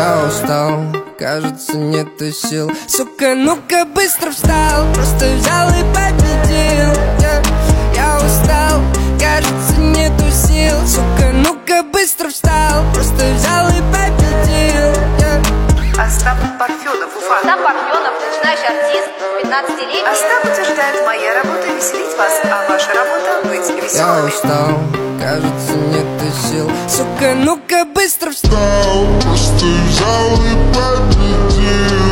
Я устал, кажется, нету сил. Сука, ну-ка быстро встал, просто взял и победил. Я устал, кажется, нету сил. Сука, ну-ка быстро встал, просто взял и победил. Остап Парфенов, Уфа. Остап Парфенов, начинающий артист, 15-летний. Остап утверждает: моя работа веселить вас, а ваша работа быть Я веселыми. устал, кажется, нету сил. Сука, ну-ка быстро встал, Просто взял и победил.